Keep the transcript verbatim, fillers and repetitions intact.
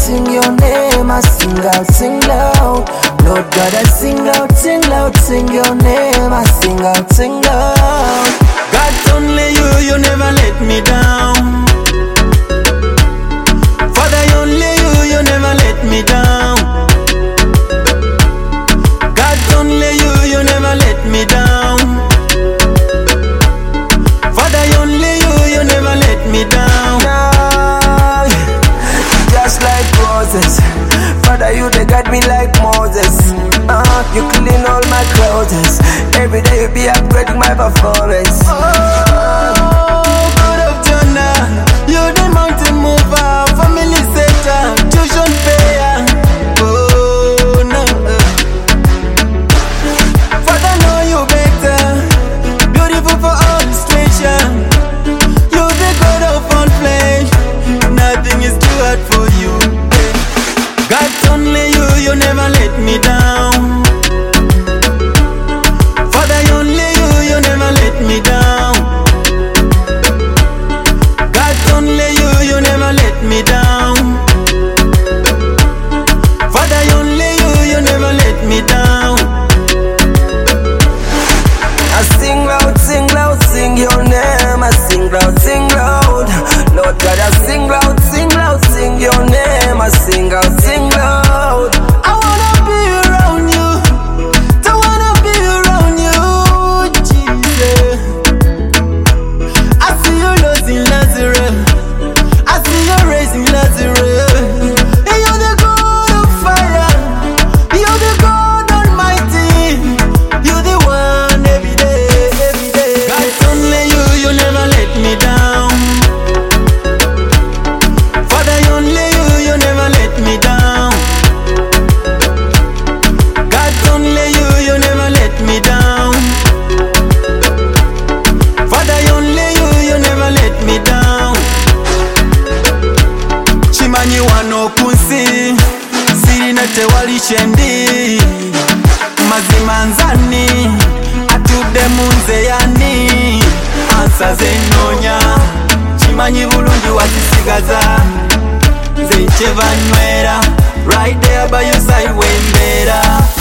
sing your name, I sing out, sing loud. Lord God, I sing out, sing loud, sing your name, I sing out, sing loud. God, only you, you never let me down. Father, only you, you never let me down. God, only you, you never let me down. Father, only you, you never let me down. Nah, just like Moses, Father, you they got me like Moses. Uh, you clean all my clothes. Every day you be upgrading my performance. Oh, God of Jonah, you're the mountain mover, family setter, tuition payer. Oh no, Father, know you better. Beautiful for all situation. You're the God of all flesh. Nothing is too hard for you. God, only you, you never let me down. Father, only you, you never let me down. God, only you, you never let me down. Father, only you, you never let me down. I sing loud, sing loud, sing your name. I sing loud, sing loud. Lord God, I sing loud, sing loud, sing your name. I sing out, sing loud. I wanna be around you. Don't wanna be around you, Jesus. I see you losing Lazarus. I see you raising Lazarus. And you're the God of fire. You're the God Almighty. You're the one every day, every day. God, only you, you never let me down. Father, only you, you never let me down. God, only you, you never let me down. Father, only you, you never let me down. Chimanyi wano kunsi sirina tewali kyendi, mazima nzani atudde mu nze yani ansaze nnoonya. Chimanyi bulungi wakisigaza nze nkyeva nywera, right there by your side wembeera.